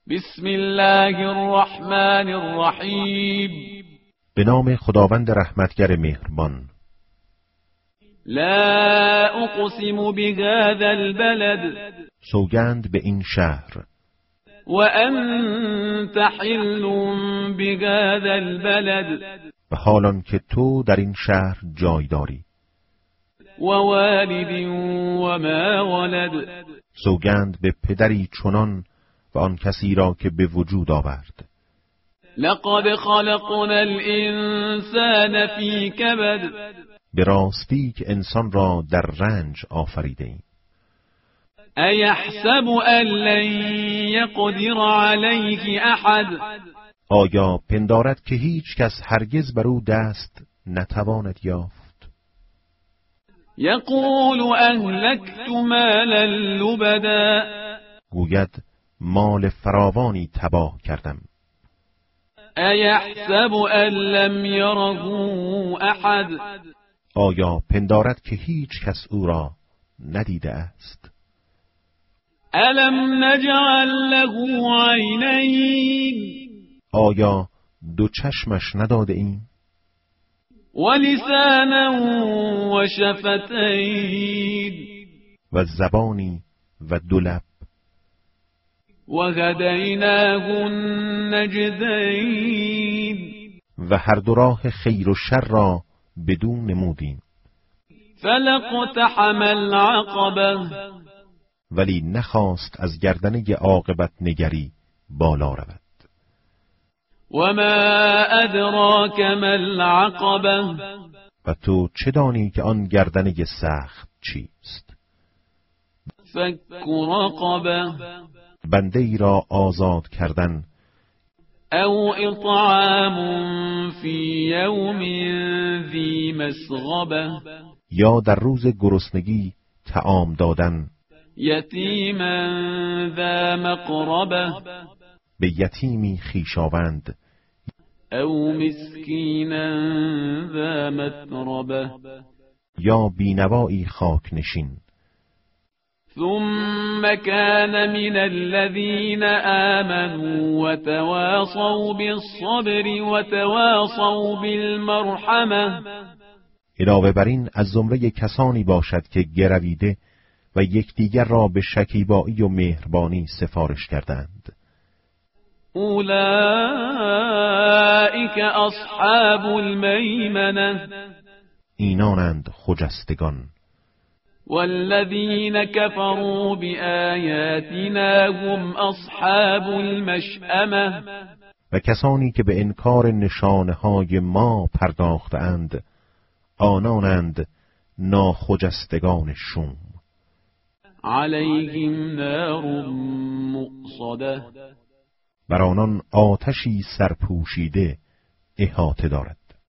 بسم الله الرحمن الرحیم. به نام خداوند رحمتگر مهربان. لا اقسم بهذا البلد، سوگند به این شهر. وانت حل بهذا البلد، و حالان که تو در این شهر جای داری. ووالد وما ولد، سوگند به پدری چنان و آن کسی را که به وجود آورد. لقد خلقنا الانسان فی کبد، به راستی که انسان را در رنج آفریده ایم. ایحسب ان لن یقدر علیه احد، آیا پندارد که هیچ کس هرگز بر او دست نتواند یافت؟ یقول اهلکت مالا لبدا، گوید مال فراوانی تباه کردم. ایحسب ان لم یره احد، آیا پندارد که هیچ کس او را ندیده است؟ الم نجعل له عینین، آیا دو چشمش نداده ایم؟ ولسانا و شفتین، و زبانی و دو لب. و هدیناه النجدین، و هر دو راه خیر و شر را بدون نمودیم. فلاقتحم العقبه، ولی نخواست از گردنه عاقبت نگری بالا رود. وما ادراک ما العقبه، و تو چه دانی که آن گردنه سخت چیست؟ فک رقبه، بنده ای را آزاد کردن. او اطعام فی یوم ذی مسغبه، یا در روز گرسنگی طعام دادن. یتیما ذا مقربه، به یتیمی خویشاوند. او مسکینا ذا متربه، یا بینوایی خاک نشین. ثم كان من الذين آمنوا وتواصوا بالصبر وتواصوا بالمرحمة، علاوه بر این از زمره کسانی باشد که گرویده و یکدیگر را به شکیبایی و مهربانی سفارش کردند. اولئک اصحاب المیمنه، اینانند خجستگان. والذین کفروا بآیاتنا هم اصحاب المشأمه، و کسانی که به انکار نشانه‌های ما پرداختند آنانند ناخجستگان شوم. علیهم نار مؤصده، بر آنان آتشی سرپوشیده احاطه دارد.